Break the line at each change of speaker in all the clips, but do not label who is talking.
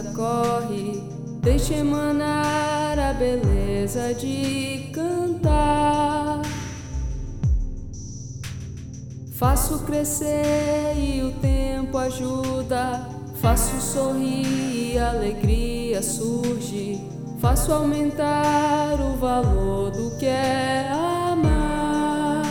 vida corre, deixa emanar a beleza de cantar. Faço crescer e o tempo ajuda, faço sorrir e a alegria surge, faço aumentar o valor do que é amar.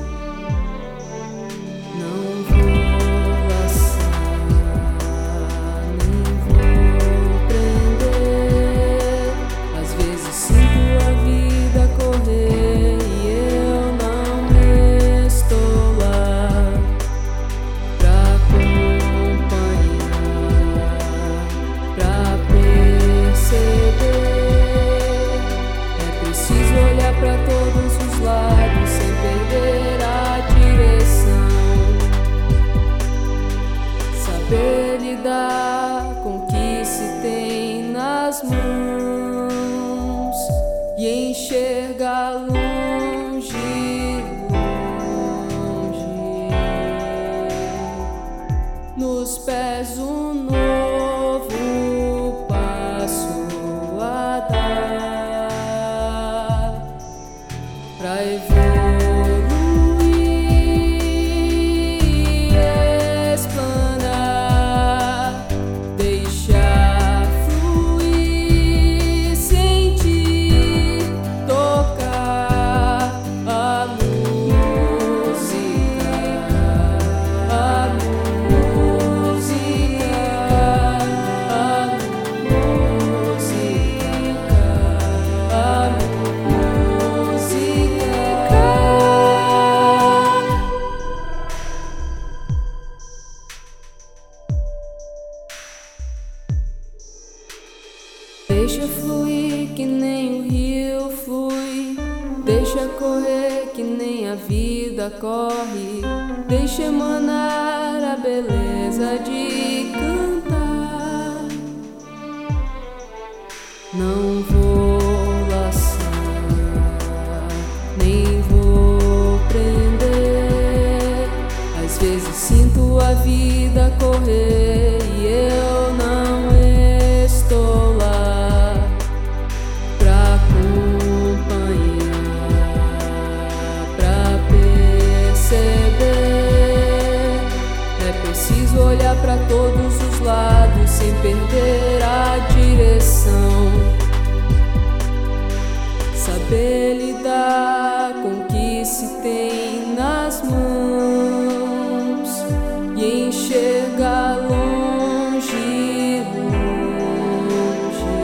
Não vou laçar, nem vou prender. Às vezes sinto a vida correr e eu não estou lá pra acompanhar, pra perceber. É preciso olhar pra todos os lados sem perder a direção, saber lidar com o que se tem nas mãos e enxergar longe, longe. Nos pés um novo passo a dar pra evoluir e explanar, deixar fluir, sentir, tocar a música, a música, a música, a música. Deixa fluir que nem o rio flui, deixa correr que nem a vida corre, deixa emanar a beleza de cantar. Não vou laçar, nem vou prender. Às vezes sinto a vida correr e eu não estou lá pra acompanhar, pra perceber. É preciso olhar pra todos os lados sem perder a direção, saber lidar com o que se tem nas mãos e enxergar longe, longe.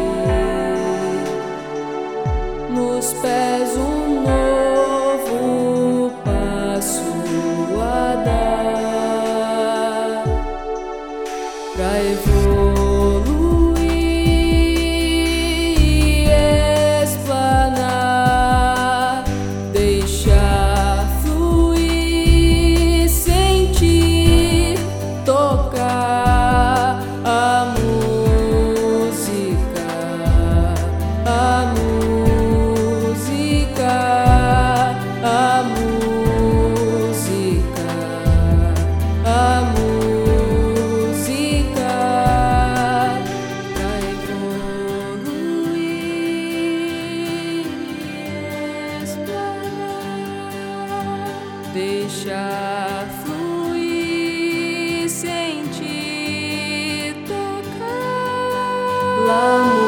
Nos pés um novo passo a dar pra evoluir e explanar, deixar fluir, sentir, tocar a música, a música, a música, a música, pra evoluir e explanar, deixar fluir, sentir, tocar.